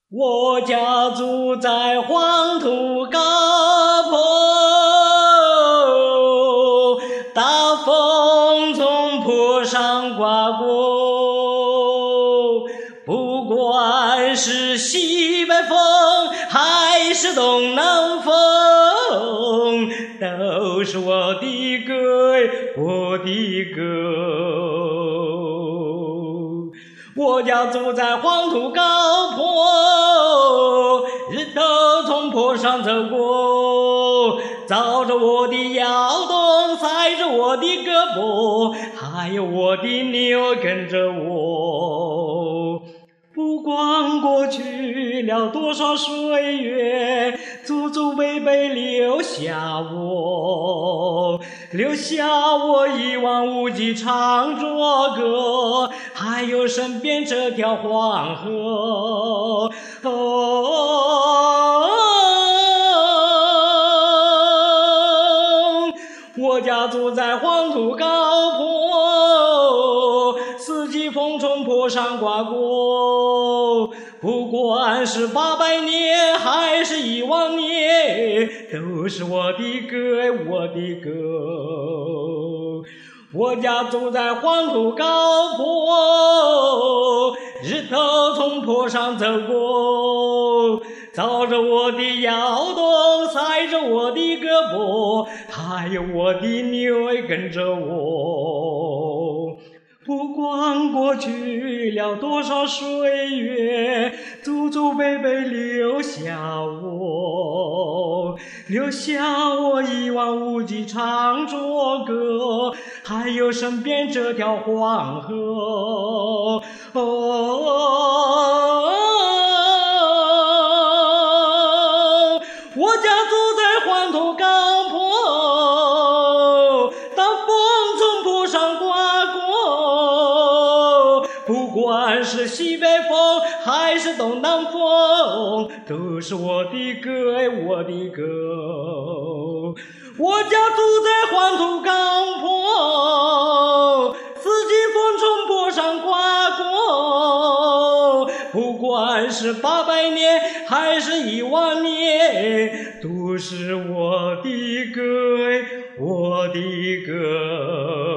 我家住在黄土高坡，大风从坡上刮过，不管是西北风还是东南风，都是我的歌，我的歌。我家住在黄土高坡，日头从坡上走过，照着我的腰洞，晒着我的胳膊，还有我的牛跟着我。不管过去了多少岁月，祖祖辈辈留下我一望无际唱着歌，还有身边这条黄河。我家住在黄土高坡，四季风从坡上刮过，不管是800年还是10000年，都是我的歌，我的歌。我家住在黄土高坡，日头从坡上走过，照着我的腰洞，晒着我的胳膊，还有我的牛跟着我。不管过去了多少岁月，祖祖辈辈留下我一望无际唱着歌，还有身边这条黄河。我家住在黄土高坡，当风从坡上刮过，不管是西北风还是东南风，都是我的歌，我的歌。我家住在黄土高坡，四季风从坡上刮过，不管是800年还是10000年，都是我的歌，我的歌。